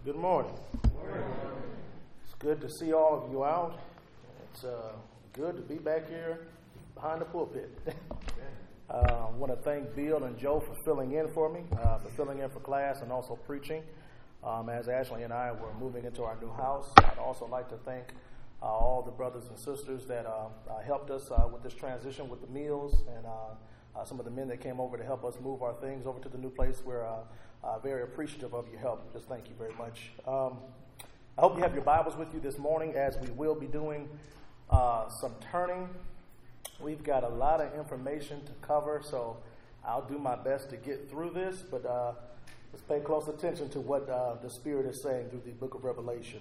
Good morning. It's good to see all of you out. It's good to be back here behind the pulpit. I want to thank Bill and Joe for filling in for me, for filling in for class and also preaching. As Ashley and I were moving into our new house, I'd also like to thank all the brothers and sisters that helped us with this transition with the meals and some of the men that came over to help us move our things over to the new place. We're very appreciative of your help. Just thank you very much. I hope you have your Bibles with you this morning as we will be doing some turning. We've got a lot of information to cover, so I'll do my best to get through this, but let's pay close attention to what the Spirit is saying through the book of Revelation.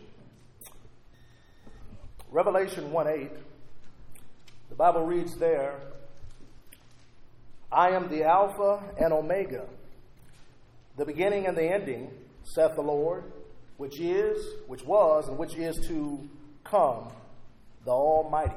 Revelation 1:8, the Bible reads there, I am the Alpha and Omega, the beginning and the ending, saith the Lord, which is, which was, and which is to come, the Almighty.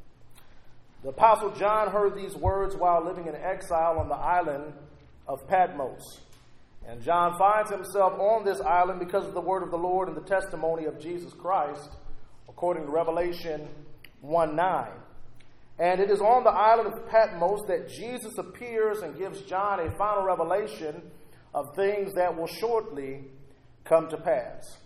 The Apostle John heard these words while living in exile on the island of Patmos. And John finds himself on this island because of the word of the Lord and the testimony of Jesus Christ, according to Revelation 1:9. And it is on the island of Patmos that Jesus appears and gives John a final revelation of things that will shortly come to pass.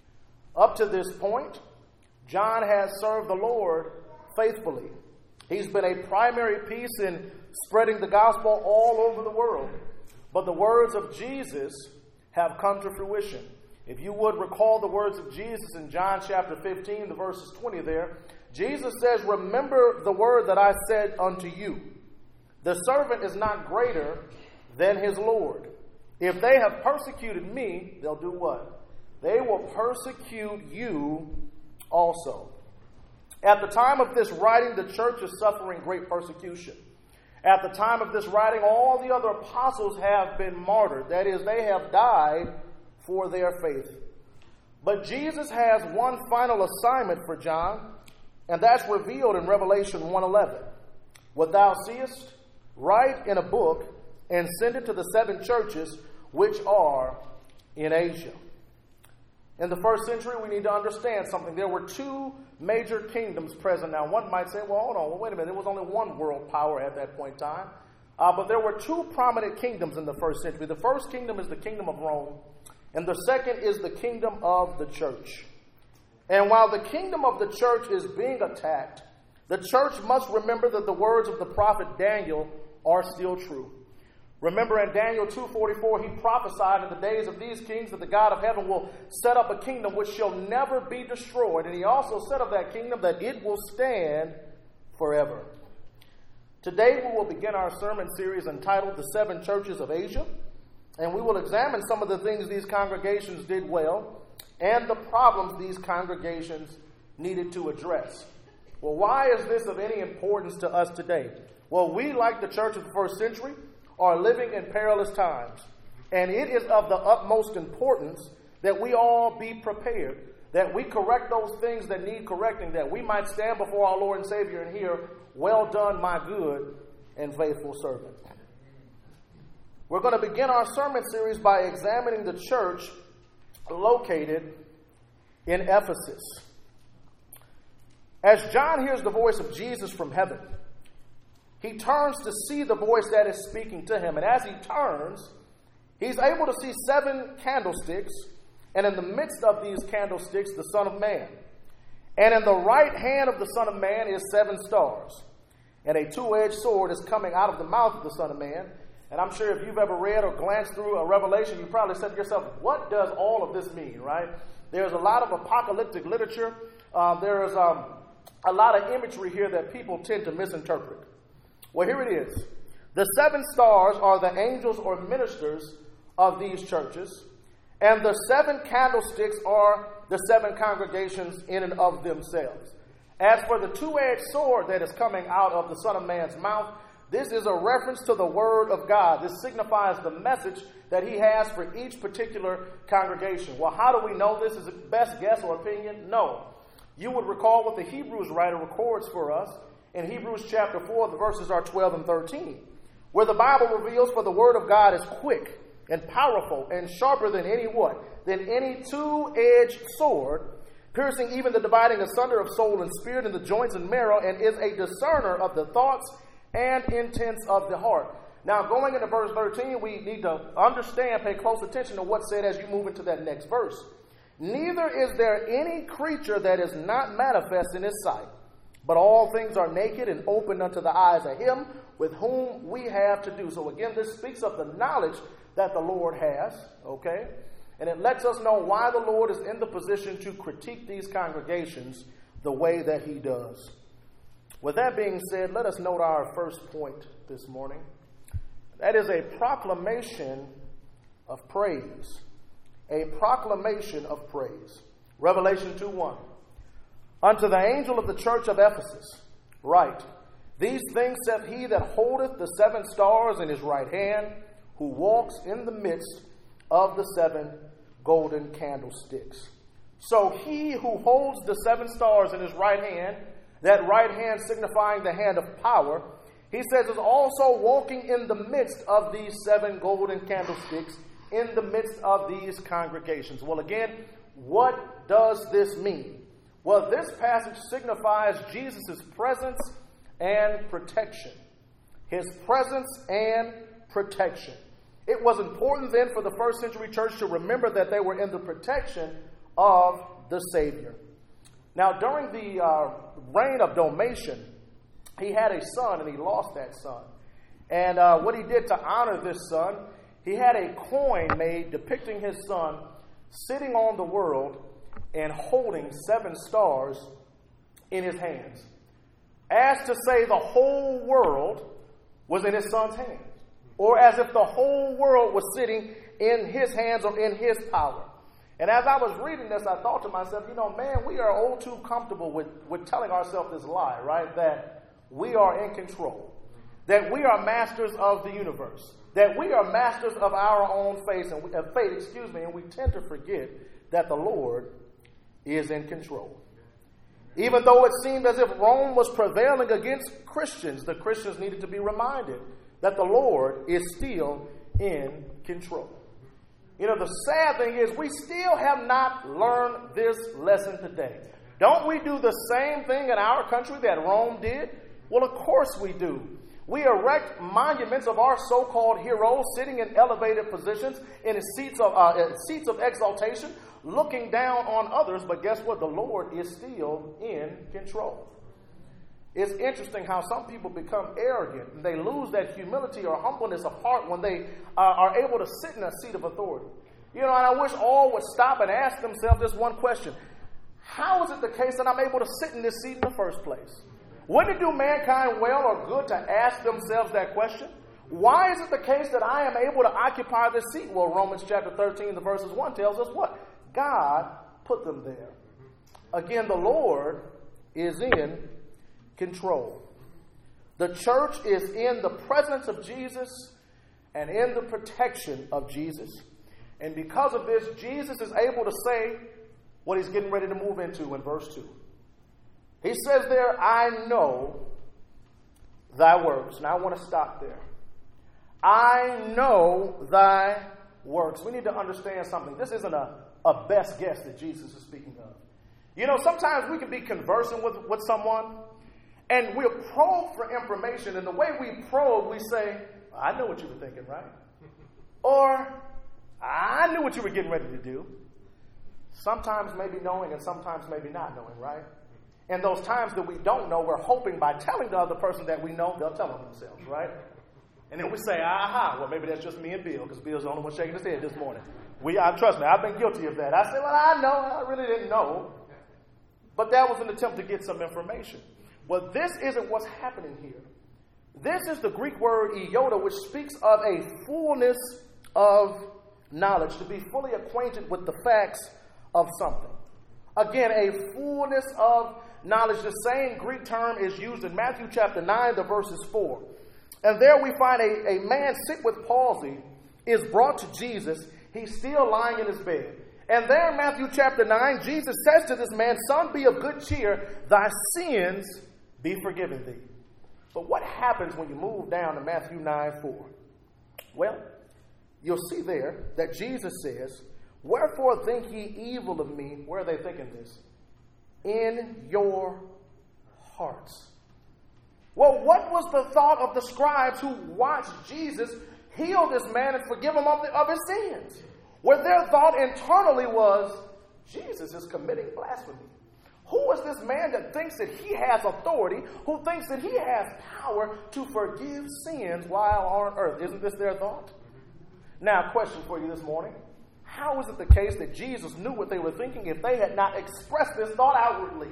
Up to this point, John has served the Lord faithfully. He's been a primary piece in spreading the gospel all over the world. But the words of Jesus have come to fruition. If you would recall the words of Jesus in John chapter 15, the verses 20 there, Jesus says, remember the word that I said unto you. The servant is not greater than his Lord. If they have persecuted me, they'll do what? They will persecute you also. At the time of this writing, the church is suffering great persecution. At the time of this writing, all the other apostles have been martyred. That is, they have died for their faith. But Jesus has one final assignment for John, and that's revealed in Revelation 1:11. What thou seest, write in a book and send it to the 7 churches which are in Asia. In the first century, we need to understand something. There were 2 major kingdoms present. Now, one might say, well, hold on, wait a minute. There was only one world power at that point in time. But there were 2 prominent kingdoms in the first century. The first kingdom is the kingdom of Rome, and the second is the kingdom of the church. And while the kingdom of the church is being attacked, the church must remember that the words of the prophet Daniel are still true. Remember in Daniel 2:44, he prophesied in the days of these kings that the God of heaven will set up a kingdom which shall never be destroyed. And he also said of that kingdom that it will stand forever. Today we will begin our sermon series entitled The 7 Churches of Asia. And we will examine some of the things these congregations did well and the problems these congregations needed to address. Well, why is this of any importance to us today? Well, we, like the church of the first century, are living in perilous times. And it is of the utmost importance that we all be prepared, that we correct those things that need correcting, that we might stand before our Lord and Savior and hear, well done, my good and faithful servant. We're going to begin our sermon series by examining the church located in Ephesus. As John hears the voice of Jesus from heaven, he turns to see the voice that is speaking to him. And as he turns, he's able to see 7 candlesticks, and in the midst of these candlesticks, the Son of Man. And in the right hand of the Son of Man is 7 stars. And a 2-edged sword is coming out of the mouth of the Son of Man. And I'm sure if you've ever read or glanced through a Revelation, you probably said to yourself, what does all of this mean, right? There's a lot of apocalyptic literature. There's a lot of imagery here that people tend to misinterpret. Well, here it is. The 7 stars are the angels or ministers of these churches, and the 7 candlesticks are the 7 congregations in and of themselves. As for the 2-edged sword that is coming out of the Son of Man's mouth, this is a reference to the Word of God. This signifies the message that he has for each particular congregation. Well, how do we know this? Is it best guess or opinion? No. You would recall what the Hebrews writer records for us in Hebrews chapter 4, the verses are 12 and 13, where the Bible reveals, for the Word of God is quick and powerful and sharper than any what? Than any two-edged sword, piercing even the dividing asunder of soul and spirit and the joints and marrow, and is a discerner of the thoughts and intents of the heart. Now, going into verse 13, we need to understand, pay close attention to what's said as you move into that next verse. Neither is there any creature that is not manifest in his sight, but all things are naked and open unto the eyes of him with whom we have to do. So again, this speaks of the knowledge that the Lord has, okay? And it lets us know why the Lord is in the position to critique these congregations the way that he does. With that being said, let us note our first point this morning. That is a proclamation of praise. A proclamation of praise. Revelation 2:1. Unto the angel of the church of Ephesus, write, These things saith he that holdeth the 7 stars in his right hand, who walks in the midst of the 7 golden candlesticks. So he who holds the 7 stars in his right hand, that right hand signifying the hand of power, he says is also walking in the midst of these 7 golden candlesticks, in the midst of these congregations. Well, again, what does this mean? Well, this passage signifies Jesus' presence and protection. His presence and protection. It was important then for the first century church to remember that they were in the protection of the Savior. Now, during the reign of Domitian, he had a son and he lost that son. And what he did to honor this son, he had a coin made depicting his son sitting on the world and holding 7 stars in his hands, as to say the whole world was in his son's hands, or as if the whole world was sitting in his hands or in his power. And as I was reading this, I thought to myself, man, we are all too comfortable with telling ourselves this lie, right? That we are in control, that we are masters of the universe, that we are masters of our own fate, and we tend to forget that the Lord is in control. Even though it seemed as if Rome was prevailing against Christians, the Christians needed to be reminded that the Lord is still in control. The sad thing is we still have not learned this lesson today. Don't we do the same thing in our country that Rome did? Well, of course we do. We erect monuments of our so-called heroes sitting in elevated positions in seats of exaltation, looking down on others. But guess what? The Lord is still in control. It's interesting how some people become arrogant and they lose that humility or humbleness of heart when they are able to sit in a seat of authority. And I wish all would stop and ask themselves this one question. How is it the case that I'm able to sit in this seat in the first place? Wouldn't it do mankind well or good to ask themselves that question? Why is it the case that I am able to occupy this seat? Well, Romans chapter 13, the verses 1 tells us what? God put them there. Again, the Lord is in control. The church is in the presence of Jesus and in the protection of Jesus. And because of this, Jesus is able to say what he's getting ready to move into in verse 2. He says there, I know thy works. Now I want to stop there. I know thy works. We need to understand something. This isn't a best guess that Jesus is speaking of. Sometimes we can be conversing with someone and we'll probe for information. And the way we probe, we say, I know what you were thinking, right? Or, I knew what you were getting ready to do. Sometimes maybe knowing and sometimes maybe not knowing, right? And those times that we don't know, we're hoping by telling the other person that we know, they'll tell them themselves, right? And then we say, aha, well, maybe that's just me and Bill, because Bill's the only one shaking his head this morning. Trust me, I've been guilty of that. I say, well, I know, I really didn't know. But that was an attempt to get some information. Well, this isn't what's happening here. This is the Greek word iota, which speaks of a fullness of knowledge, to be fully acquainted with the facts of something. Again, a fullness of knowledge. The same Greek term is used in Matthew chapter 9, the verses 4. And there we find a man sick with palsy is brought to Jesus. He's still lying in his bed. And there in Matthew chapter 9, Jesus says to this man, Son, be of good cheer, thy sins be forgiven thee. But what happens when you move down to Matthew 9:4? Well, you'll see there that Jesus says, wherefore think ye evil of me? Where are they thinking this? In your hearts. Well, what was the thought of the scribes who watched Jesus heal this man and forgive him of his sins? Well, their thought internally was, Jesus is committing blasphemy. Who is this man that thinks that he has authority, who thinks that he has power to forgive sins while on earth? Isn't this their thought? Now, a question for you this morning. How is it the case that Jesus knew what they were thinking if they had not expressed this thought outwardly?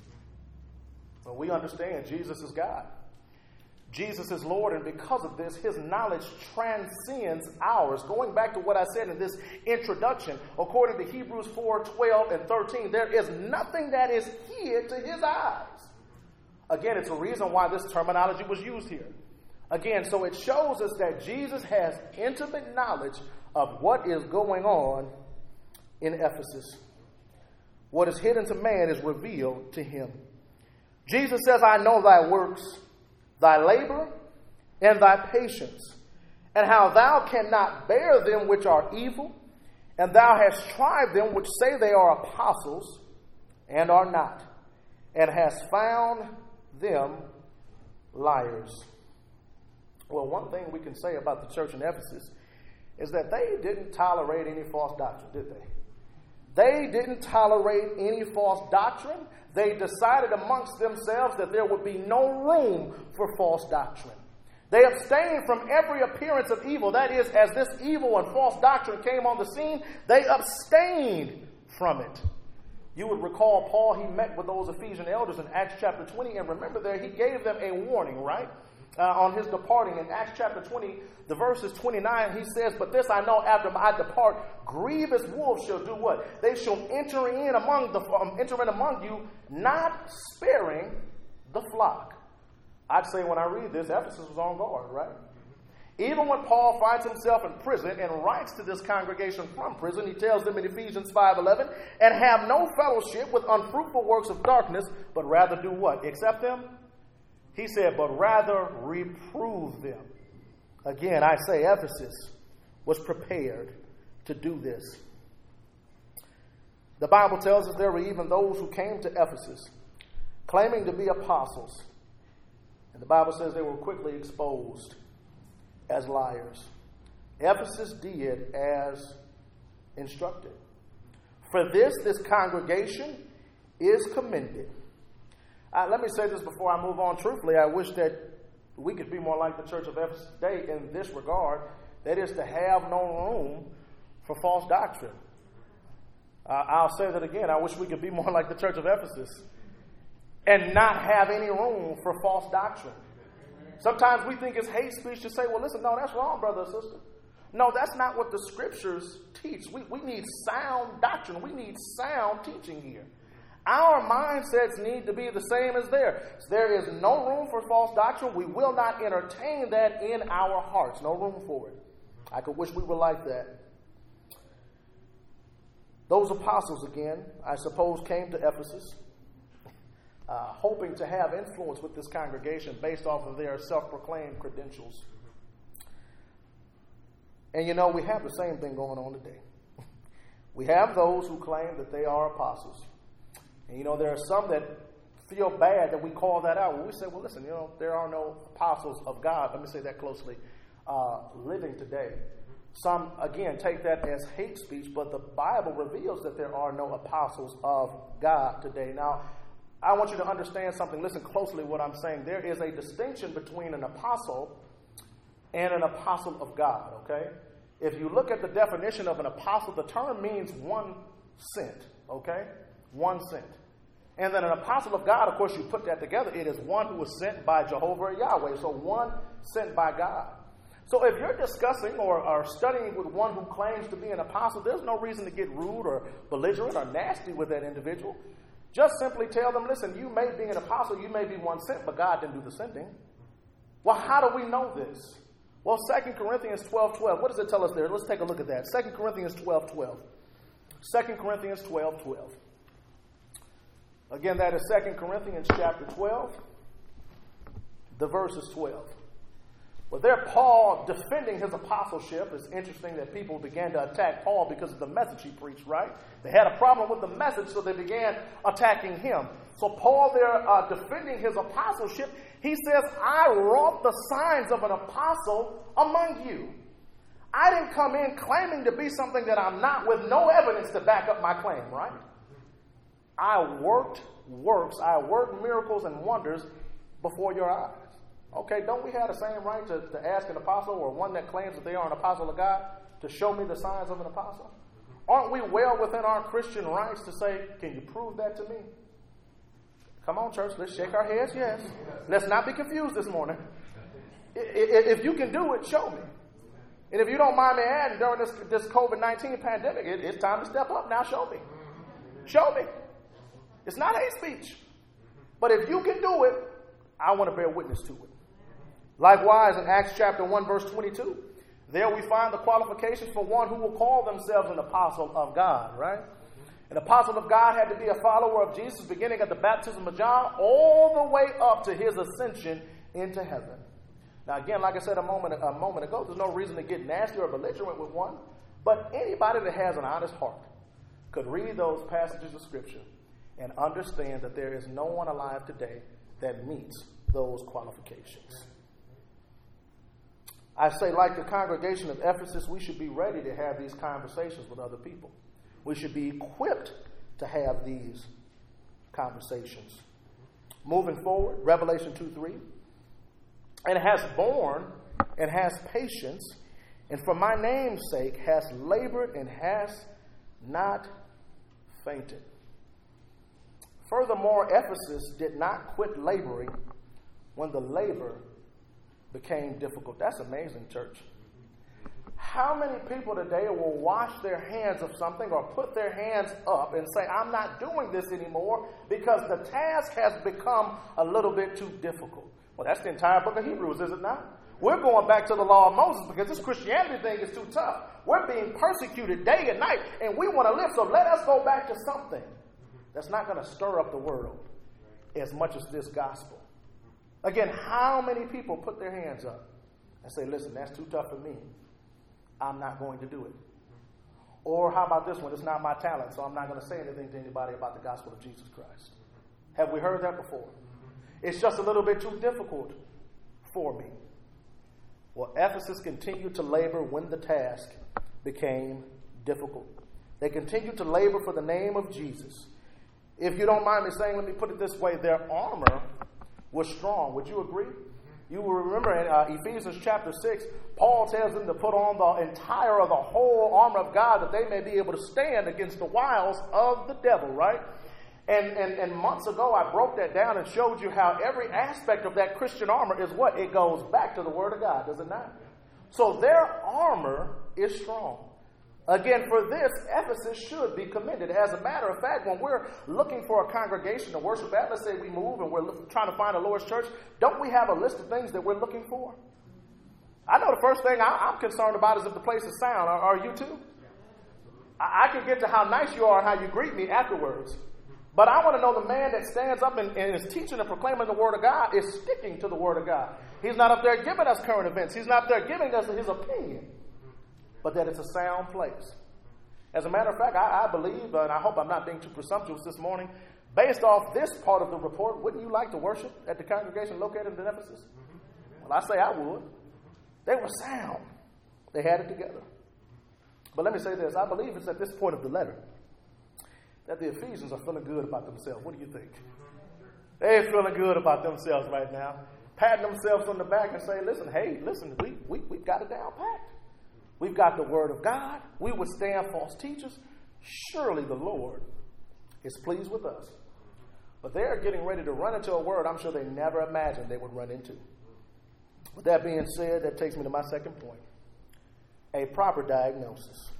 Well, we understand Jesus is God. Jesus is Lord, and because of this, his knowledge transcends ours. Going back to what I said in this introduction, according to Hebrews 4:12 and 13, there is nothing that is hid to his eyes. Again, it's a reason why this terminology was used here. Again, so it shows us that Jesus has intimate knowledge of what is going on in Ephesus. What is hidden to man is revealed to him. Jesus says, I know thy works, thy labor, and thy patience, and how thou cannot bear them which are evil, and thou hast tried them which say they are apostles, and are not, and hast found them liars. Well, one thing we can say about the church in Ephesus is that they didn't tolerate any false doctrine, did they? They didn't tolerate any false doctrine. They decided amongst themselves that there would be no room for false doctrine. They abstained from every appearance of evil. That is, as this evil and false doctrine came on the scene, they abstained from it. You would recall Paul, he met with those Ephesian elders in Acts chapter 20, and remember there, he gave them a warning, right? On his departing. In Acts chapter 20, the verses 29, he says, but this I know, after I depart, grievous wolves shall do what? They shall enter in among you, not sparing the flock. I'd say when I read this, Ephesus was on guard, right? Even when Paul finds himself in prison and writes to this congregation from prison, he tells them in Ephesians 5:11, and have no fellowship with unfruitful works of darkness, but rather do what? Accept them? He said, but rather reprove them. Again, I say Ephesus was prepared to do this. The Bible tells us there were even those who came to Ephesus claiming to be apostles. And the Bible says they were quickly exposed as liars. Ephesus did as instructed. For this congregation is commended. Let me say this before I move on. Truthfully, I wish that we could be more like the church of Ephesus today in this regard. That is to have no room for false doctrine. I'll say that again. I wish we could be more like the church of Ephesus and not have any room for false doctrine. Sometimes we think it's hate speech to say, well, listen, no, that's wrong, brother or sister. No, that's not what the scriptures teach. We need sound doctrine. We need sound teaching here. Our mindsets need to be the same as theirs. There is no room for false doctrine. We will not entertain that in our hearts. No room for it. I could wish we were like that. Those apostles, again, I suppose, came to Ephesus, hoping to have influence with this congregation based off of their self-proclaimed credentials. And you know, we have the same thing going on today. We have those who claim that they are apostles. And you know, there are some that feel bad that we call that out. When we say, well, listen, you know, there are no apostles of God. Let me say that closely. Living today. Some, again, take that as hate speech, but the Bible reveals that there are no apostles of God today. Now, I want you to understand something. Listen closely to what I'm saying. There is a distinction between an apostle and an apostle of God, okay? If you look at the definition of an apostle, the term means one sent, okay? One sent. And then an apostle of God, of course, you put that together. It is one who was sent by Jehovah or Yahweh. So one sent by God. So if you're discussing or studying with one who claims to be an apostle, there's no reason to get rude or belligerent or nasty with that individual. Just simply tell them, listen, you may be an apostle, you may be one sent, but God didn't do the sending. Well, how do we know this? Well, 2 Corinthians 12:12. What does it tell us there? Let's take a look at that. 2 Corinthians 12:12. 2 Corinthians 12:12. Again, that is 2 Corinthians chapter 12, the verses 12. Well, there Paul defending his apostleship. It's interesting that people began to attack Paul because of the message he preached, right? They had a problem with the message, so they began attacking him. So Paul there defending his apostleship, he says, I wrought the signs of an apostle among you. I didn't come in claiming to be something that I'm not with no evidence to back up my claim, right? I worked works, I worked miracles and wonders before your eyes. Okay, don't we have the same right to ask an apostle or one that claims that they are an apostle of God to show me the signs of an apostle? Aren't we well within our Christian rights to say, can you prove that to me? Come on, church, let's shake our heads, yes. Let's not be confused this morning. If you can do it, show me. And if you don't mind me adding, during this COVID-19 pandemic, it's time to step up now. Show me. Show me. It's not hate speech. But if you can do it, I want to bear witness to it. Likewise, in Acts chapter 1, verse 22, there we find the qualifications for one who will call themselves an apostle of God, right? An apostle of God had to be a follower of Jesus, beginning at the baptism of John, all the way up to his ascension into heaven. Now, again, like I said a moment ago, there's no reason to get nasty or belligerent with one, but anybody that has an honest heart could read those passages of Scripture and understand that there is no one alive today that meets those qualifications. I say, like the congregation of Ephesus, we should be ready to have these conversations with other people. We should be equipped to have these conversations. Moving forward, Revelation 2:3. And has borne and has patience, and for my name's sake has labored and has not fainted. Furthermore, Ephesus did not quit laboring when the labor became difficult. That's amazing, church. How many people today will wash their hands of something or put their hands up and say, I'm not doing this anymore because the task has become a little bit too difficult? Well, that's the entire book of Hebrews, is it not? We're going back to the law of Moses because this Christianity thing is too tough. We're being persecuted day and night, and we want to live. So let us go back to something that's not going to stir up the world as much as this gospel. Again, how many people put their hands up and say, listen, that's too tough for me. I'm not going to do it. Or how about this one? It's not my talent, so I'm not going to say anything to anybody about the gospel of Jesus Christ. Have we heard that before? It's just a little bit too difficult for me. Well, Ephesus continued to labor when the task became difficult. They continued to labor for the name of Jesus. If you don't mind me saying, let me put it this way, their armor was strong. Would you agree? You will remember in Ephesians chapter 6, Paul tells them to put on the whole armor of God that they may be able to stand against the wiles of the devil, right? And months ago, I broke that down and showed you how every aspect of that Christian armor is what? It goes back to the Word of God, does it not? So their armor is strong. Again, for this, Ephesus should be commended. As a matter of fact, when we're looking for a congregation to worship at, let's say we move and we're trying to find a Lord's church, don't we have a list of things that we're looking for? I know the first thing I'm concerned about is if the place is sound. Are you too? I can get to how nice you are and how you greet me afterwards. But I want to know the man that stands up and is teaching and proclaiming the Word of God is sticking to the Word of God. He's not up there giving us current events. He's not up there giving us his opinion. But that it's a sound place. As a matter of fact, I believe, and I hope I'm not being too presumptuous this morning, based off this part of the report, wouldn't you like to worship at the congregation located in Ephesus? Well, I say I would. They were sound. They had it together. But let me say this. I believe it's at this point of the letter that the Ephesians are feeling good about themselves. What do you think? They're feeling good about themselves right now. Patting themselves on the back and saying, listen, we've got it down packed. We've got the Word of God. We withstand false teachers. Surely the Lord is pleased with us. But they're getting ready to run into a word I'm sure they never imagined they would run into. With that being said, that takes me to my second point. A proper diagnosis.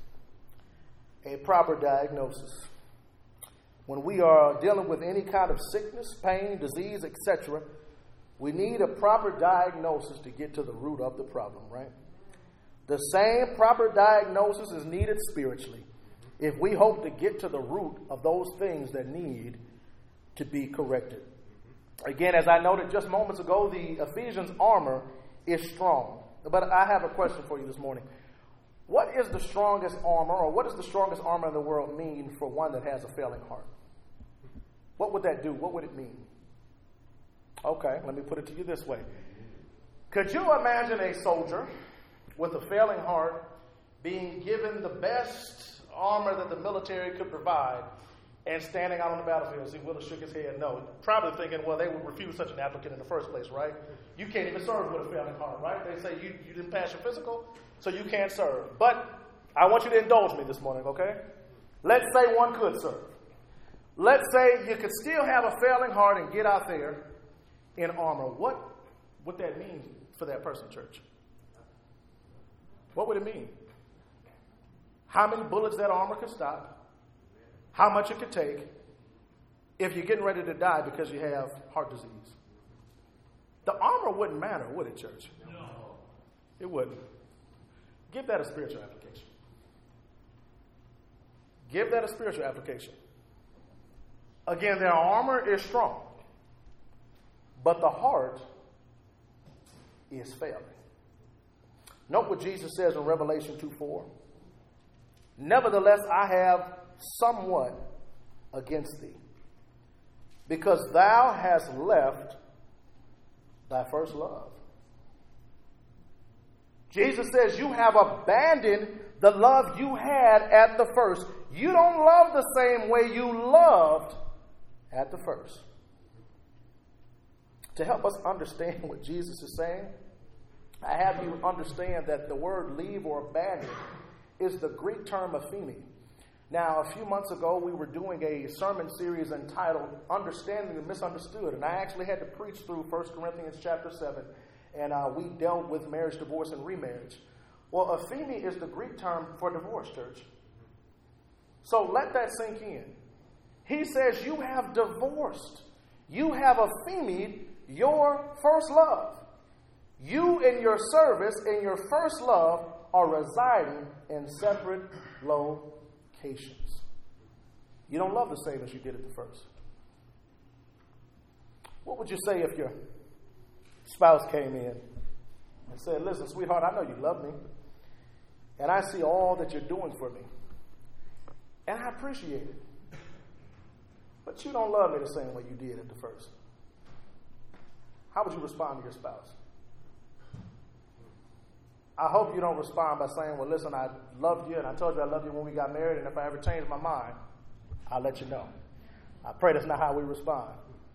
A proper diagnosis. When we are dealing with any kind of sickness, pain, disease, etc., we need a proper diagnosis to get to the root of the problem, right? The same proper diagnosis is needed spiritually if we hope to get to the root of those things that need to be corrected. Again, as I noted just moments ago, the Ephesians armor is strong. But I have a question for you this morning. What is the strongest armor, or what does the strongest armor in the world mean for one that has a failing heart? What would that do? What would it mean? Okay, let me put it to you this way. Could you imagine a soldier with a failing heart being given the best armor that the military could provide and standing out on the battlefield? See, Willis shook his head no. Probably thinking, well, they would refuse such an applicant in the first place, right? You can't even serve with a failing heart, right? They say you didn't pass your physical, so you can't serve. But I want you to indulge me this morning, okay? Let's say one could serve. Let's say you could still have a failing heart and get out there in armor. What would that mean for that person, church? What would it mean? How many bullets that armor could stop? How much it could take if you're getting ready to die because you have heart disease? The armor wouldn't matter, would it, church? No. It wouldn't. Give that a spiritual application. Give that a spiritual application. Again, their armor is strong, but the heart is failing. Note what Jesus says in Revelation 2:4. Nevertheless, I have somewhat against thee, because thou hast left thy first love. Jesus says you have abandoned the love you had at the first. You don't love the same way you loved at the first. To help us understand what Jesus is saying, I have you understand that the word leave or abandon is the Greek term aphemi. Now, a few months ago, we were doing a sermon series entitled Understanding the Misunderstood, and I actually had to preach through 1 Corinthians chapter 7, and we dealt with marriage, divorce, and remarriage. Well, aphemi is the Greek term for divorce, church. So let that sink in. He says you have divorced. You have aphemied your first love. You and your service and your first love are residing in separate locations. You don't love the same as you did at the first. What would you say if your spouse came in and said, listen, sweetheart, I know you love me, and I see all that you're doing for me, and I appreciate it, but you don't love me the same way you did at the first? How would you respond to your spouse? I hope you don't respond by saying, well, listen, I loved you, and I told you I loved you when we got married, and if I ever change my mind, I'll let you know. I pray that's not how we respond.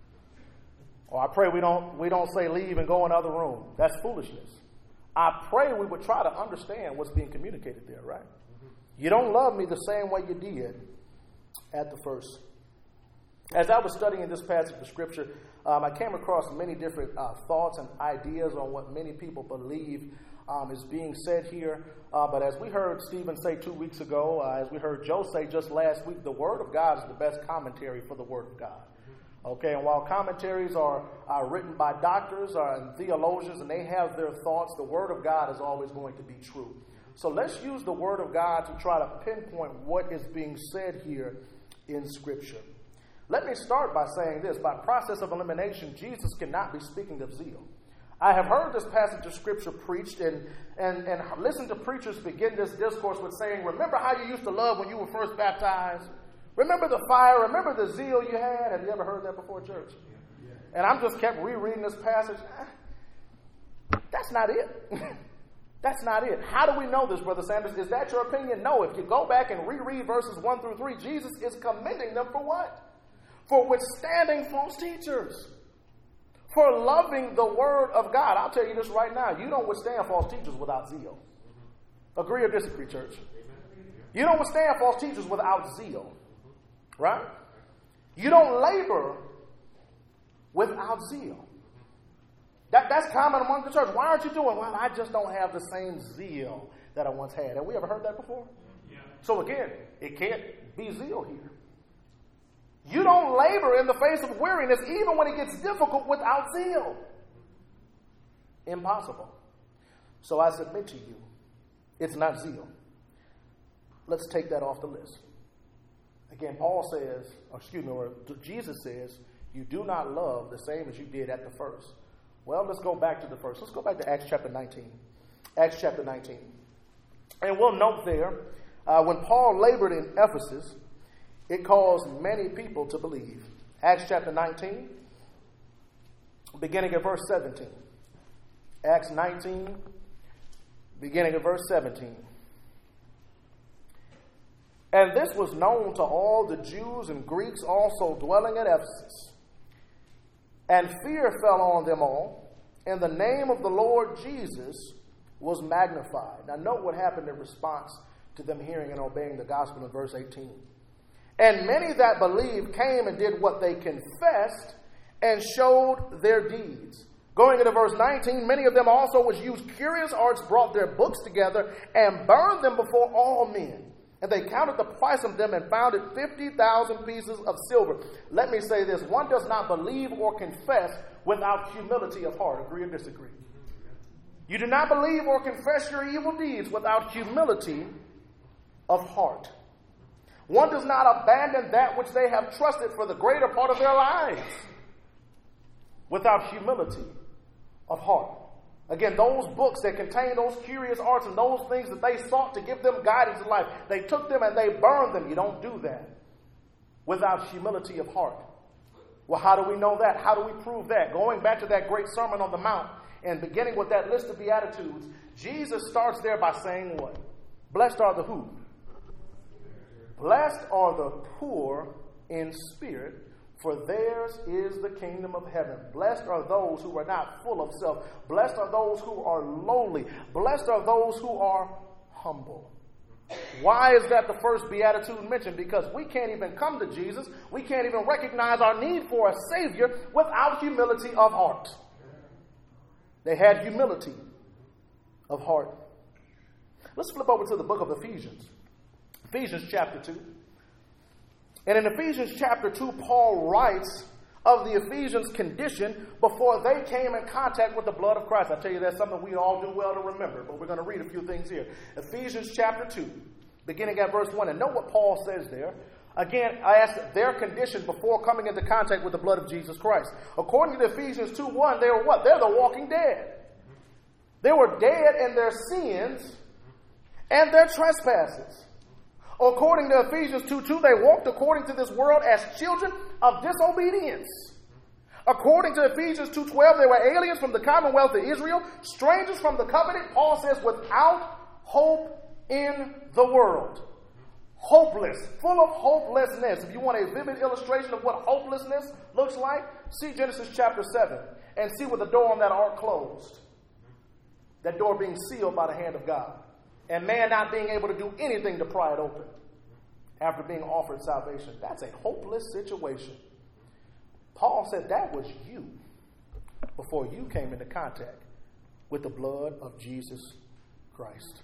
Or I pray we don't say leave and go in the other room. That's foolishness. I pray we would try to understand what's being communicated there, right? You don't love me the same way you did at the first. As I was studying this passage of Scripture, I came across many different thoughts and ideas on what many people believe is being said here. But as we heard Stephen say 2 weeks ago, as we heard Joe say just last week, the Word of God is the best commentary for the Word of God. Okay, and while commentaries are written by doctors and theologians, and they have their thoughts, the Word of God is always going to be true. So let's use the Word of God to try to pinpoint what is being said here in Scripture. Let me start by saying this. By process of elimination, Jesus cannot be speaking of zeal. I have heard this passage of Scripture preached and listened to preachers begin this discourse with saying, remember how you used to love when you were first baptized? Remember the fire? Remember the zeal you had? Have you ever heard that before, church? Yeah. And I'm just kept rereading this passage. That's not it. That's not it. How do we know this, Brother Sanders? Is that your opinion? No. If you go back and reread verses 1 through 3, Jesus is commending them for what? For withstanding false teachers. For loving the Word of God. I'll tell you this right now. You don't withstand false teachers without zeal. Agree or disagree, church? You don't withstand false teachers without zeal. Right? You don't labor without zeal. That's common among the church. Why aren't you doing? Well, I just don't have the same zeal that I once had. Have we ever heard that before? Yeah. So again, it can't be zeal here. You don't labor in the face of weariness even when it gets difficult without zeal. Impossible. So I submit to you, it's not zeal. Let's take that off the list. Again, Paul says, or Jesus says, you do not love the same as you did at the first. Well, let's go back to the first. Let's go back to Acts chapter 19. Acts chapter 19. And we'll note there, when Paul labored in Ephesus, it caused many people to believe. Acts chapter 19, beginning at verse 17. Acts 19, beginning at verse 17. And this was known to all the Jews and Greeks also dwelling at Ephesus. And fear fell on them all, and the name of the Lord Jesus was magnified. Now note what happened in response to them hearing and obeying the gospel in verse 18. And many that believed came and did what they confessed and showed their deeds. Going into verse 19, many of them also which used curious arts brought their books together and burned them before all men. And they counted the price of them and found it 50,000 pieces of silver. Let me say this. One does not believe or confess without humility of heart. Agree or disagree? You do not believe or confess your evil deeds without humility of heart. One does not abandon that which they have trusted for the greater part of their lives without humility of heart. Again, those books that contain those curious arts and those things that they sought to give them guidance in life, they took them and they burned them. You don't do that without humility of heart. Well, how do we know that? How do we prove that? Going back to that great Sermon on the Mount and beginning with that list of Beatitudes, Jesus starts there by saying what? Blessed are the who? Blessed are the poor in spirit, for theirs is the kingdom of heaven. Blessed are those who are not full of self. Blessed are those who are lowly. Blessed are those who are humble. Why is that the first beatitude mentioned? Because we can't even come to Jesus. We can't even recognize our need for a Savior without humility of heart. They had humility of heart. Let's flip over to the book of Ephesians. Ephesians chapter 2. And in Ephesians chapter 2, Paul writes of the Ephesians' condition before they came in contact with the blood of Christ. I tell you, that's something we all do well to remember, but we're going to read a few things here. Ephesians chapter 2, beginning at verse 1. And note what Paul says there. Again, I asked their condition before coming into contact with the blood of Jesus Christ. According to Ephesians 2:1, they were what? They're the walking dead. They were dead in their sins and their trespasses. According to Ephesians 2:2, they walked according to this world as children of disobedience. According to Ephesians 2:12, they were aliens from the commonwealth of Israel, strangers from the covenant, Paul says, without hope in the world. Hopeless, full of hopelessness. If you want a vivid illustration of what hopelessness looks like, see Genesis chapter 7 and see with the door on that ark closed. That door being sealed by the hand of God. And man not being able to do anything to pry it open after being offered salvation. That's a hopeless situation. Paul said that was you before you came into contact with the blood of Jesus Christ.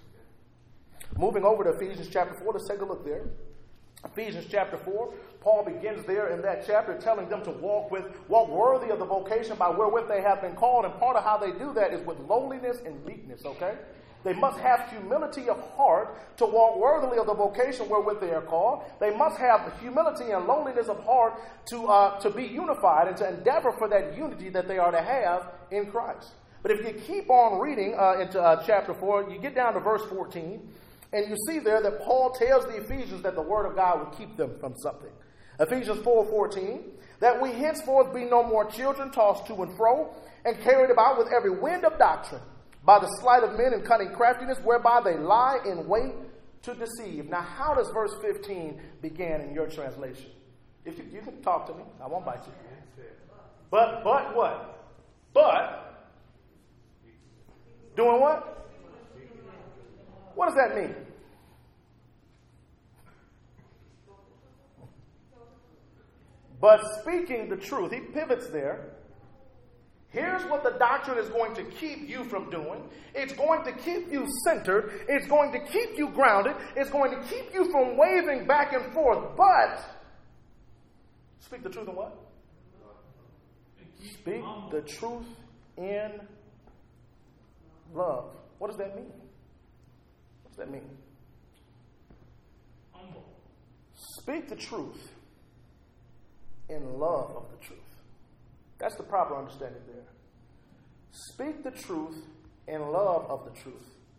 Moving over to Ephesians chapter 4, let's take a look there. Ephesians chapter 4, Paul begins there in that chapter telling them to walk worthy of the vocation by wherewith they have been called. And part of how they do that is with lowliness and meekness, okay? They must have humility of heart to walk worthily of the vocation wherewith they are called. They must have humility and lowliness of heart to be unified and to endeavor for that unity that they are to have in Christ. But if you keep on reading into chapter 4, you get down to verse 14, and you see there that Paul tells the Ephesians that the word of God will keep them from something. Ephesians 4:14, that we henceforth be no more children tossed to and fro and carried about with every wind of doctrine, by the sleight of men and cunning craftiness, whereby they lie in wait to deceive. Now, how does verse 15 begin in your translation? If you can talk to me, I won't bite you. But what? But doing what? What does that mean? But speaking the truth. He pivots there. Here's what the doctrine is going to keep you from doing. It's going to keep you centered. It's going to keep you grounded. It's going to keep you from waving back and forth. But speak the truth in what? Speak the truth in love. What does that mean? What does that mean? Humble. Speak the truth in love of the truth. That's the proper understanding there. Speak the truth in love of the truth.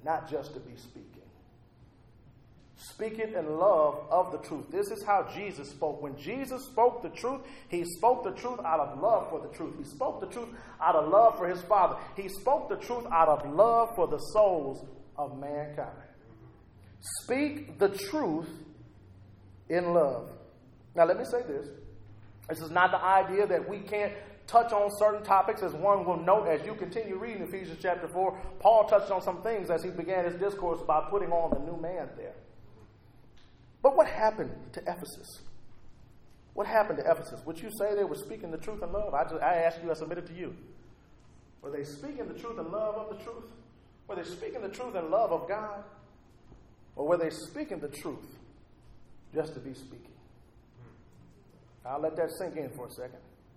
not just to be speaking. Speak it in love of the truth. This is how Jesus spoke. When Jesus spoke the truth, he spoke the truth out of love for the truth. He spoke the truth out of love for his Father. He spoke the truth out of love for the souls of mankind. Speak the truth in love. Now, let me say this. This is not the idea that we can't touch on certain topics. As one will note, as you continue reading Ephesians chapter 4, Paul touched on some things as he began his discourse about putting on the new man there. But what happened to Ephesus? What happened to Ephesus? Would you say they were speaking the truth in love? I asked you, I submitted to you. Were they speaking the truth in love of the truth? Were they speaking the truth in love of God? Or were they speaking the truth just to be speaking? I'll let that sink in for a second.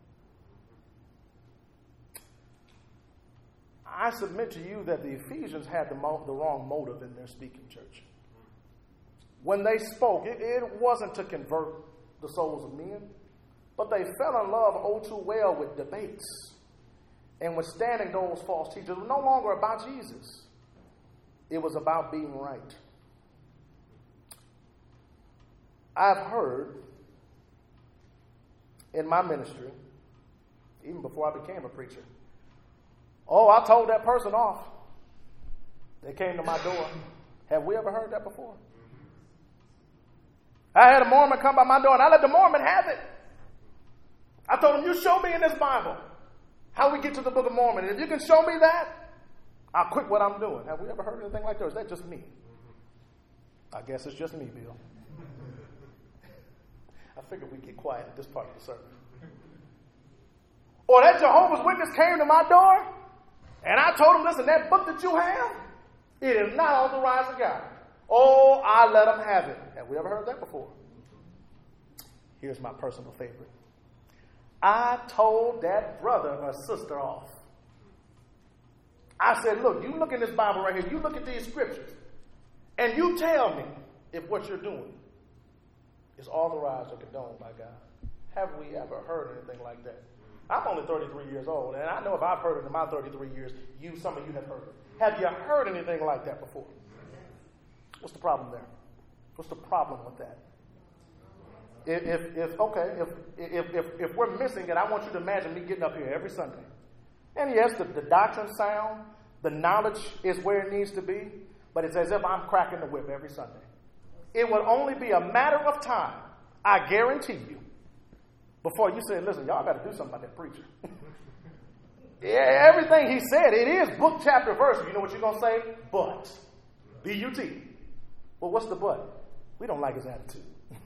I submit to you that the Ephesians had the wrong motive in their speaking, church. When they spoke, it wasn't to convert the souls of men, but they fell in love oh too well with debates and withstanding those false teachers. It was no longer about Jesus. It was about being right. I've heard in my ministry, even before I became a preacher, oh, I told that person off. They came to my door. Have we ever heard that before? I had a Mormon come by my door, and I let the Mormon have it. I told him, you show me in this Bible how we get to the Book of Mormon. And if you can show me that, I'll quit what I'm doing. Have we ever heard anything like that? Or is that just me? I guess it's just me, Bill. I figured we'd get quiet at this part of the service. Or that Jehovah's Witness came to my door, and I told him, listen, that book that you have, it is not authorized of God. Oh, I let them have it. Have we ever heard that before? Here's my personal favorite. I told that brother or sister off. I said, look, you look in this Bible right here. You look at these scriptures. And you tell me if what you're doing is authorized or condoned by God. Have we ever heard anything like that? I'm only 33 years old, and I know if I've heard it in my 33 years, some of you have heard it. Have you heard anything like that before? What's the problem there? What's the problem with that? If we're missing it, I want you to imagine me getting up here every Sunday. And yes, the doctrine's sound, the knowledge is where it needs to be, but it's as if I'm cracking the whip every Sunday. It would only be a matter of time, I guarantee you, before you say, listen, y'all got to do something about that preacher. Everything he said, it is book, chapter, verse. You know what you're going to say? But. B-U-T. Well, what's the but? We don't like his attitude.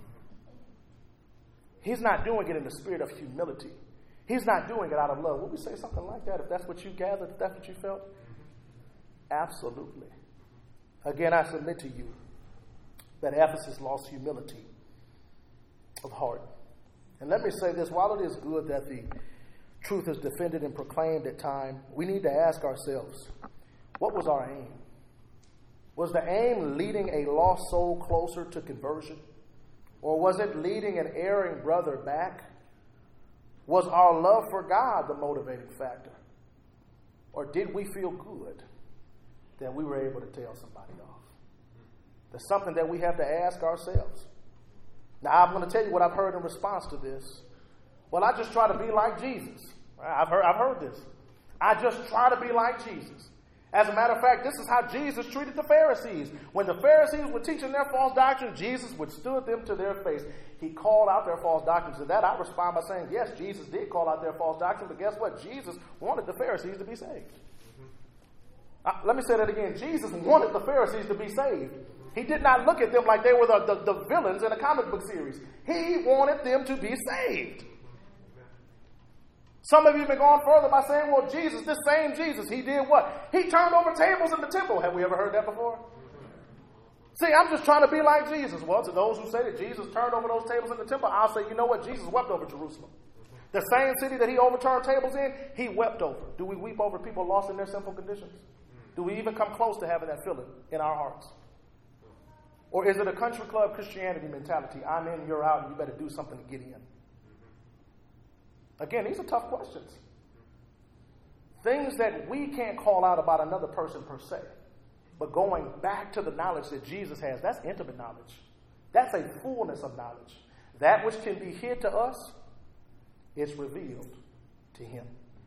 He's not doing it in the spirit of humility. He's not doing it out of love. Would we say something like that if that's what you gathered, if that's what you felt? Absolutely. Again, I submit to you that Ephesus lost humility of heart. And let me say this, while it is good that the truth is defended and proclaimed at time, we need to ask ourselves, what was our aim? Was the aim leading a lost soul closer to conversion? Or was it leading an erring brother back? Was our love for God the motivating factor? Or did we feel good that we were able to tell somebody off? That's something that we have to ask ourselves. Now, I'm going to tell you what I've heard in response to this. Well, I just try to be like Jesus. I've heard this. I just try to be like Jesus. As a matter of fact, this is how Jesus treated the Pharisees. When the Pharisees were teaching their false doctrine, Jesus withstood them to their face. He called out their false doctrine. To that, I respond by saying, yes, Jesus did call out their false doctrine, but guess what? Jesus wanted the Pharisees to be saved. Let me say that again. Jesus wanted the Pharisees to be saved. He did not look at them like they were the villains in a comic book series. He wanted them to be saved. Some of you have been going further by saying, well, Jesus, this same Jesus, he did what? He turned over tables in the temple. Have we ever heard that before? See, I'm just trying to be like Jesus. Well, to those who say that Jesus turned over those tables in the temple, I'll say, you know what? Jesus wept over Jerusalem. The same city that he overturned tables in, he wept over. Do we weep over people lost in their sinful conditions? Do we even come close to having that feeling in our hearts? Or is it a country club Christianity mentality? I'm in, you're out, and you better do something to get in? Again, these are tough questions. Things that we can't call out about another person per se. But going back to the knowledge that Jesus has, that's intimate knowledge. That's a fullness of knowledge. That which can be hid to us, it's revealed to him.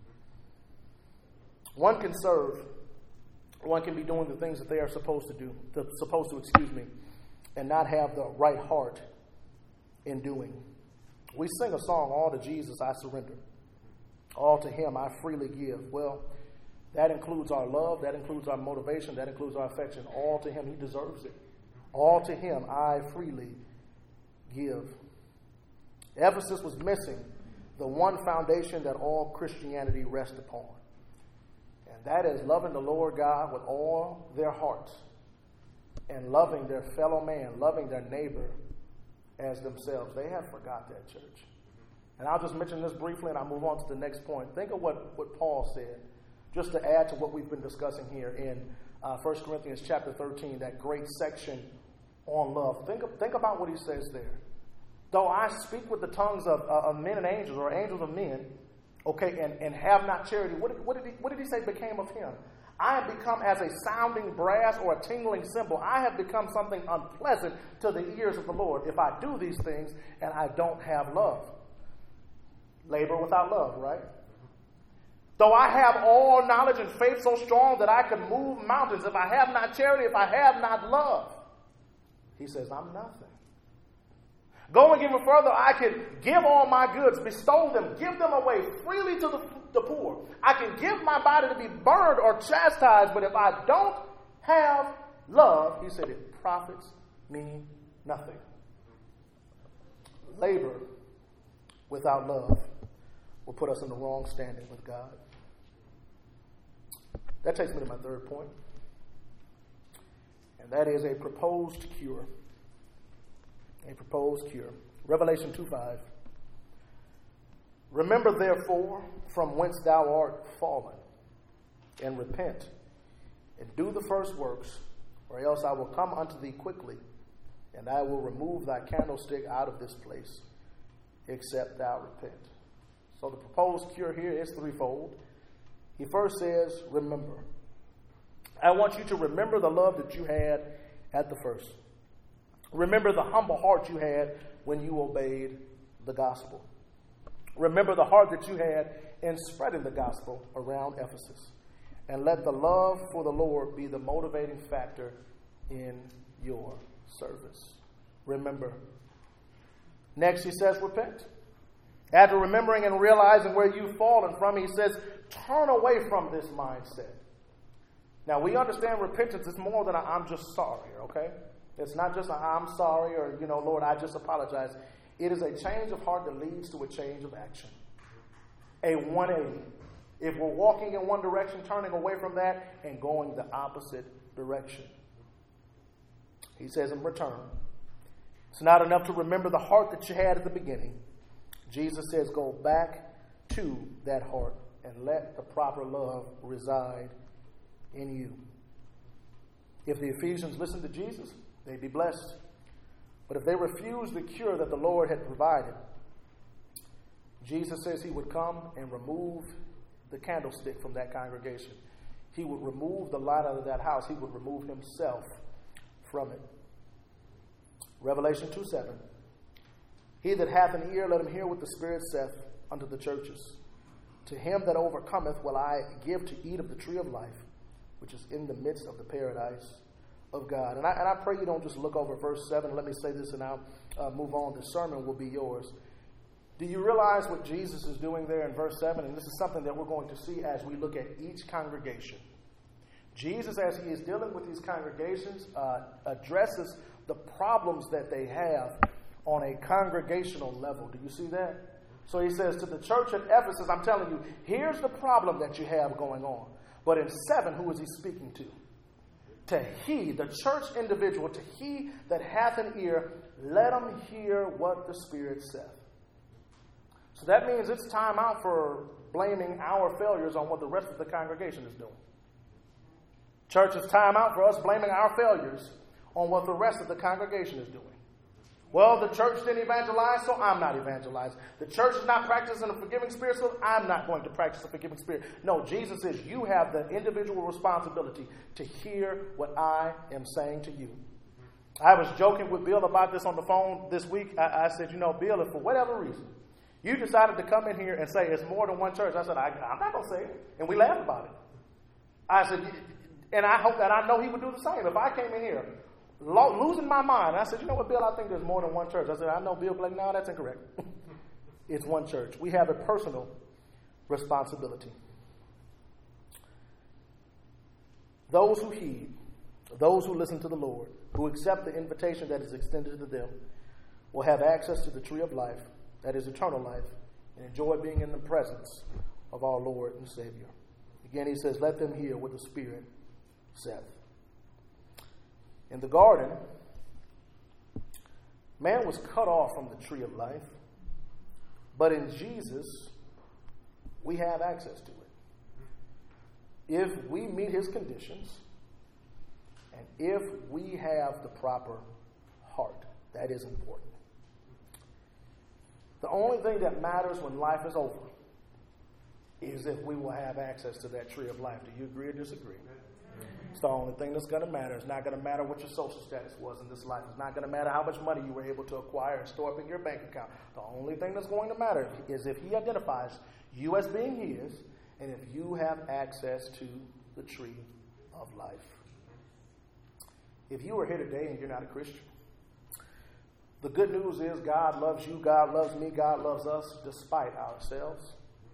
One can serve. One can be doing the things that they are supposed to do, and not have the right heart in doing. We sing a song, all to Jesus I surrender. All to him I freely give. Well, that includes our love, that includes our motivation, that includes our affection. All to him, he deserves it. All to him I freely give. Ephesus was missing the one foundation that all Christianity rests upon. And that is loving the Lord God with all their hearts and loving their fellow man, loving their neighbor as themselves. They have forgot that, church. And I'll just mention this briefly and I'll move on to the next point. Think of what Paul said, just to add to what we've been discussing here in 1 Corinthians chapter 13, that great section on love. Think about what he says there. Though I speak with the tongues of men and angels, or angels of men, okay, and have not charity, what did he say became of him? I have become as a sounding brass or a tingling cymbal. I have become something unpleasant to the ears of the Lord if I do these things and I don't have love. Labor without love, right? Though I have all knowledge and faith so strong that I can move mountains, if I have not charity, if I have not love, he says, I'm nothing. Going even further, I can give all my goods, bestow them, give them away freely to the poor. I can give my body to be burned or chastised, but if I don't have love, he said, it profits me nothing. Labor without love will put us in the wrong standing with God. That takes me to my third point, and that is a proposed cure. A proposed cure. Revelation 2:5. Remember therefore from whence thou art fallen, and repent, and do the first works, or else I will come unto thee quickly, and I will remove thy candlestick out of this place, except thou repent. So the proposed cure here is threefold. He first says, remember. I want you to remember the love that you had at the first. Remember the humble heart you had when you obeyed the gospel. Remember the heart that you had in spreading the gospel around Ephesus. And let the love for the Lord be the motivating factor in your service. Remember. Next, he says, repent. After remembering and realizing where you've fallen from, he says, turn away from this mindset. Now, we understand repentance is more than I'm just sorry, okay? It's not just I'm sorry or, Lord, I just apologize. It is a change of heart that leads to a change of action. A 180. If we're walking in one direction, turning away from that and going the opposite direction. He says in return, it's not enough to remember the heart that you had at the beginning. Jesus says go back to that heart and let the proper love reside in you. If the Ephesians listened to Jesus, they'd be blessed. But if they refuse the cure that the Lord had provided, Jesus says he would come and remove the candlestick from that congregation. He would remove the light out of that house. He would remove himself from it. Revelation 2:7. He that hath an ear, let him hear what the Spirit saith unto the churches. To him that overcometh will I give to eat of the tree of life, which is in the midst of the paradise of God. And I pray you don't just look over verse 7. Let me say this and I'll move on. The sermon will be yours. Do you realize what Jesus is doing there in verse 7? And this is something that we're going to see as we look at each congregation. Jesus, as he is dealing with these congregations, addresses the problems that they have on a congregational level. Do you see that? So he says to the church at Ephesus, I'm telling you, here's the problem that you have going on. But in 7, who is he speaking to? To he, the church individual, to he that hath an ear, let him hear what the Spirit saith. So that means it's time out for blaming our failures on what the rest of the congregation is doing. Church, it's time out for us blaming our failures on what the rest of the congregation is doing. Well, the church didn't evangelize, so I'm not evangelizing. The church is not practicing a forgiving spirit, so I'm not going to practice a forgiving spirit. No, Jesus says you have the individual responsibility to hear what I am saying to you. I was joking with Bill about this on the phone this week. I said, Bill, if for whatever reason you decided to come in here and say it's more than one church, I said, I'm not going to say it. And we laughed about it. I said, and I hope that I know he would do the same. If I came in here losing my mind, I said, you know what, Bill, I think there's more than one church. I said, I know Bill, like, no, that's incorrect. It's one church. We have a personal responsibility. Those who heed, those who listen to the Lord, who accept the invitation that is extended to them, will have access to the tree of life, that is eternal life, and enjoy being in the presence of our Lord and Savior. Again, he says, let them hear what the Spirit saith. In the garden, man was cut off from the tree of life, but in Jesus, we have access to it. If we meet his conditions, and if we have the proper heart, that is important. The only thing that matters when life is over is if we will have access to that tree of life. Do you agree or disagree? It's the only thing that's going to matter. It's not going to matter what your social status was in this life. It's not going to matter how much money you were able to acquire and store up in your bank account. The only thing that's going to matter is if he identifies you as being his, and if you have access to the tree of life. If you are here today and you're not a Christian, the good news is God loves you, God loves me, God loves us despite ourselves.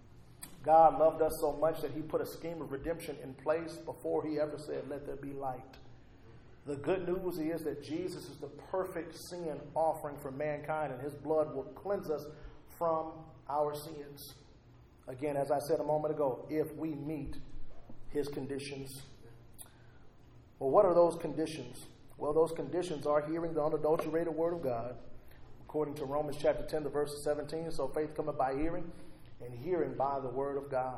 God loved us so much that he put a scheme of redemption in place before he ever said, let there be light. The good news is that Jesus is the perfect sin offering for mankind, and his blood will cleanse us from our sins. Again, as I said a moment ago, if we meet his conditions. Well, what are those conditions? Well, those conditions are hearing the unadulterated word of God, according to Romans chapter 10, the verse 17. So faith cometh by hearing, and hearing by the word of God.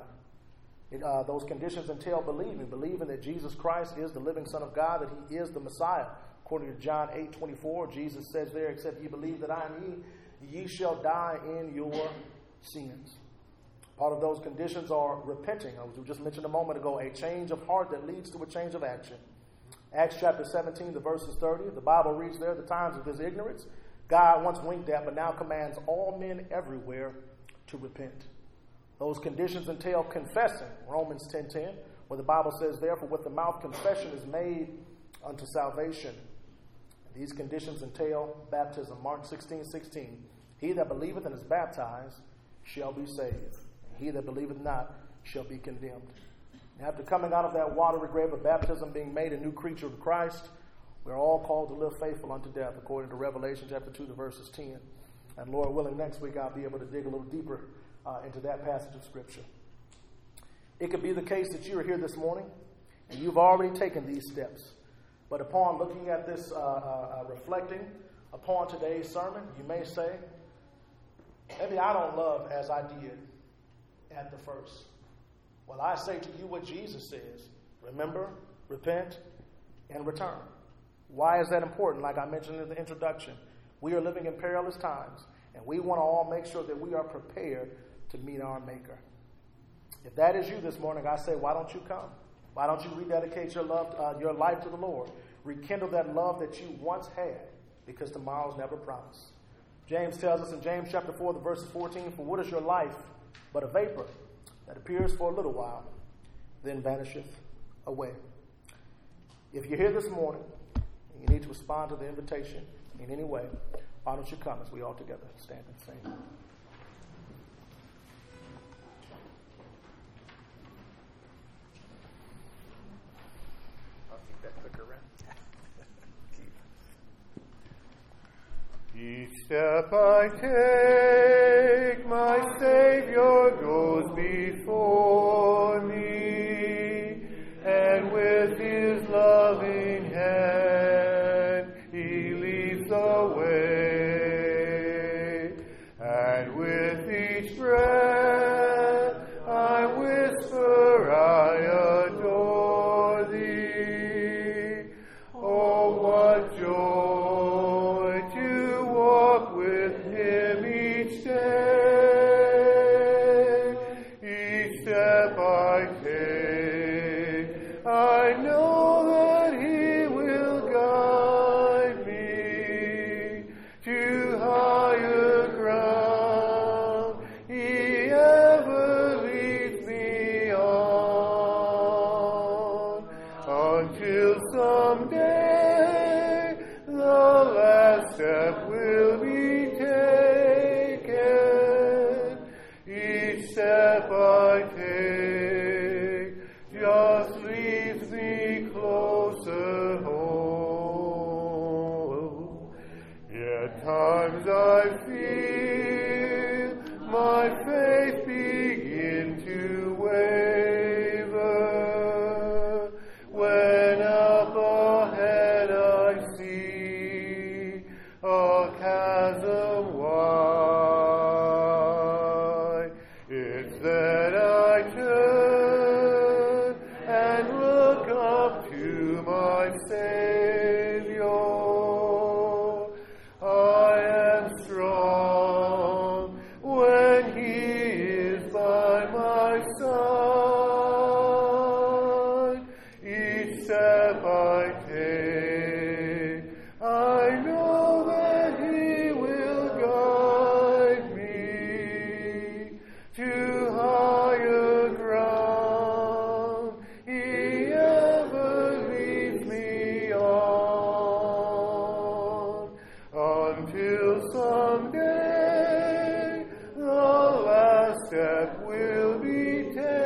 Those conditions entail believing that Jesus Christ is the living Son of God, that he is the Messiah. According to John 8:24, Jesus says there, except ye believe that I am he, ye shall die in your sins. Part of those conditions are repenting, as we just mentioned a moment ago, a change of heart that leads to a change of action. Acts chapter 17, the verses 30, the Bible reads there, the times of his ignorance, God once winked at, but now commands all men everywhere to repent. Those conditions entail confessing, Romans 10:10, where the Bible says, therefore with the mouth confession is made unto salvation. These conditions entail baptism, Mark 16:16. He that believeth and is baptized shall be saved. He that believeth not shall be condemned. After coming out of that watery grave of baptism, being made a new creature of Christ, we're all called to live faithful unto death, according to Revelation chapter 2, the verses 10. And Lord willing, next week I'll be able to dig a little deeper into that passage of Scripture. It could be the case that you are here this morning and you've already taken these steps. But upon looking at this, reflecting upon today's sermon, you may say, maybe I don't love as I did at the first. Well, I say to you what Jesus says. Remember, repent, and return. Why is that important? Like I mentioned in the introduction, we are living in perilous times, and we want to all make sure that we are prepared to meet our Maker. If that is you this morning, I say, why don't you come? Why don't you rededicate your life to the Lord? Rekindle that love that you once had, because tomorrow's never promised. James tells us in James chapter 4, the verses 14, for what is your life but a vapor that appears for a little while, then vanisheth away. If you're here this morning, and you need to respond to the invitation in any way, why don't you come as we all together stand and sing. I'll keep that clicker around. Each step I take, my Savior goes before me, and with his loving hand he leads the way. And with each breath I whisper, I adore thee. Oh, what joy to walk Sometimes I feel my faith begin to waver when up ahead I see a chasm wide. It's then I turn and look up to my Savior. I am strong when He is by my side. Each step I take, I know that He will guide me to higher ground. He ever leads me on until someday the last step will be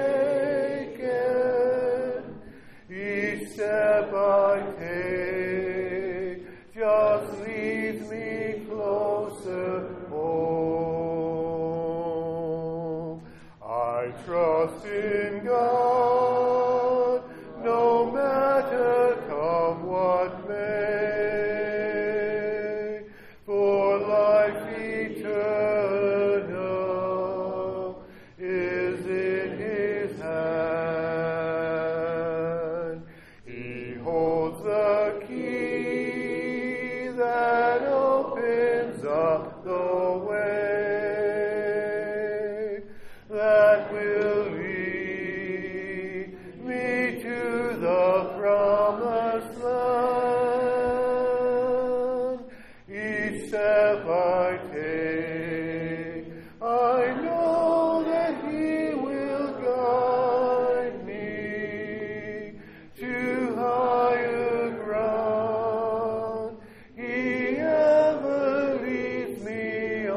taken. Each step I take just leads me closer home. I trust in God, no matter come what may, for life eternal is in His hand. He holds the key that opens up the way that will lead me to the promised land. Each step I take, I know that He will guide me to higher ground. He ever leads me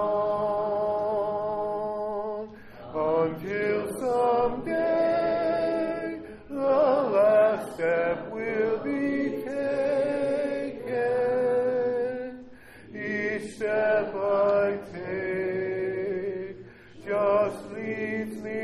on until someday the last step will be taken. Each step I take just leads me